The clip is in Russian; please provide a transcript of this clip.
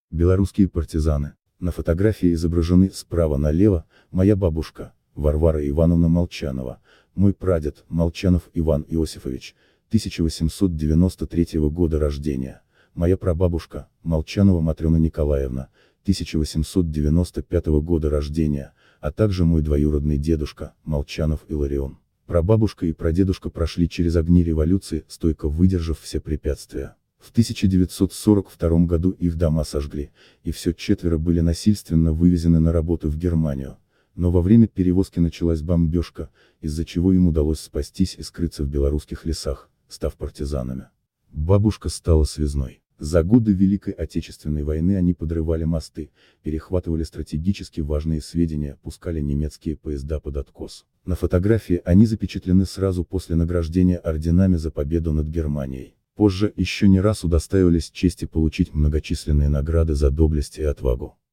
Белорусские партизаны. На фотографии изображены справа налево моя бабушка, Варвара Ивановна Молчанова, мой прадед, Молчанов Иван Иосифович, 1893 года рождения, моя прабабушка, Молчанова Матрена Николаевна, 1895 года рождения, а также мой двоюродный дедушка, Молчанов Иларион. Прабабушка и прадедушка прошли через огни революции, стойко выдержав все препятствия. В 1942 году их дома сожгли, и все четверо были насильственно вывезены на работу в Германию. Но во время перевозки началась бомбежка, из-за чего им удалось спастись и скрыться в белорусских лесах, став партизанами. Бабушка стала связной. За годы Великой Отечественной войны они подрывали мосты, перехватывали стратегически важные сведения, пускали немецкие поезда под откос. На фотографии они запечатлены сразу после награждения орденами за победу над Германией. Позже еще не раз удостаивались чести получить многочисленные награды за доблесть и отвагу.